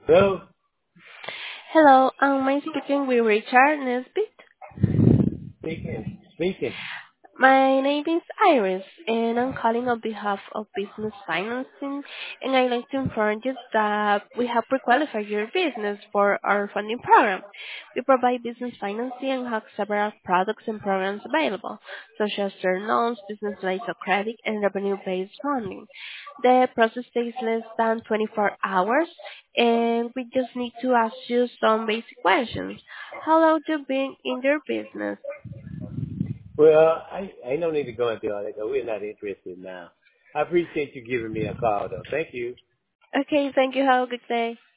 Hello? Hello, am I speaking with Richard Nesbitt? Speaking. My name is Iris, and I'm calling on behalf of Business Financing, and I'd like to inform you that we have pre-qualified your business for our funding program. We provide business financing and have several products and programs available, such as term loans, business lines of credit, and revenue-based funding. The process takes less than 24 hours, and we just need to ask you some basic questions. How long have you been in your business? Well, I don't need to go into all that. We're not interested now. I appreciate you giving me a call, though. Thank you. Okay, thank you. Have a good day.